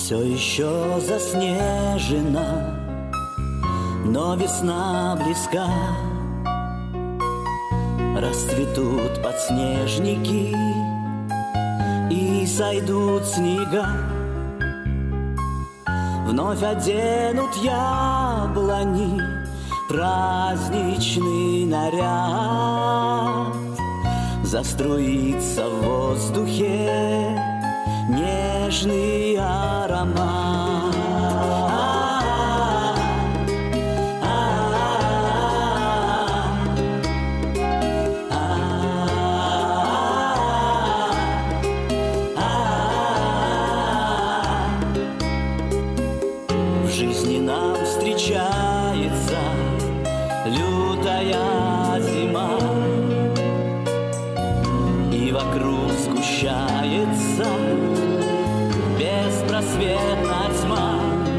Все еще заснежено, но весна близка. Расцветут подснежники и сойдут снега. Вновь оденут яблони праздничный наряд. Заструится в воздухе нежный аромат. В жизни нам встречается лютая зима, и вокруг сгущается беспросветная тьма.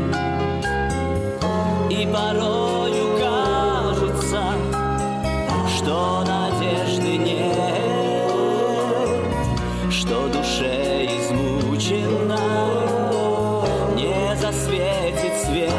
И порою кажется, что надежды нет, что душе измученной не засветит свет.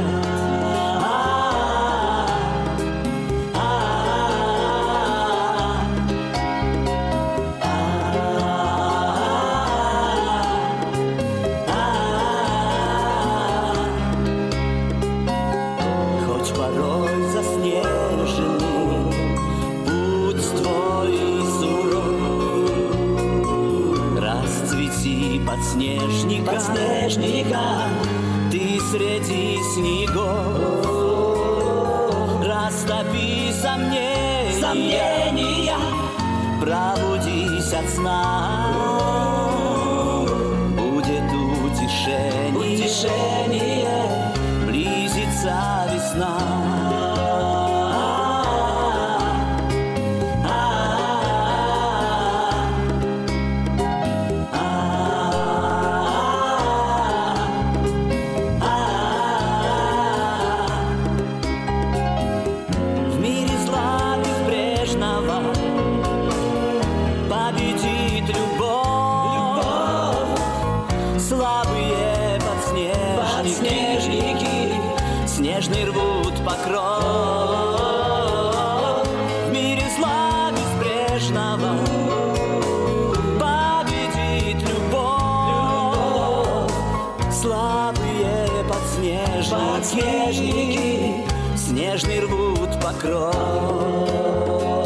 Подснежника, ты среди снегов, растопи сомнения, пробудись от сна. Будет утешение, близится весна. Снежный рвут покров. В мире зла безбрежного победит любовь. Слабые подснежники снежный рвут покров.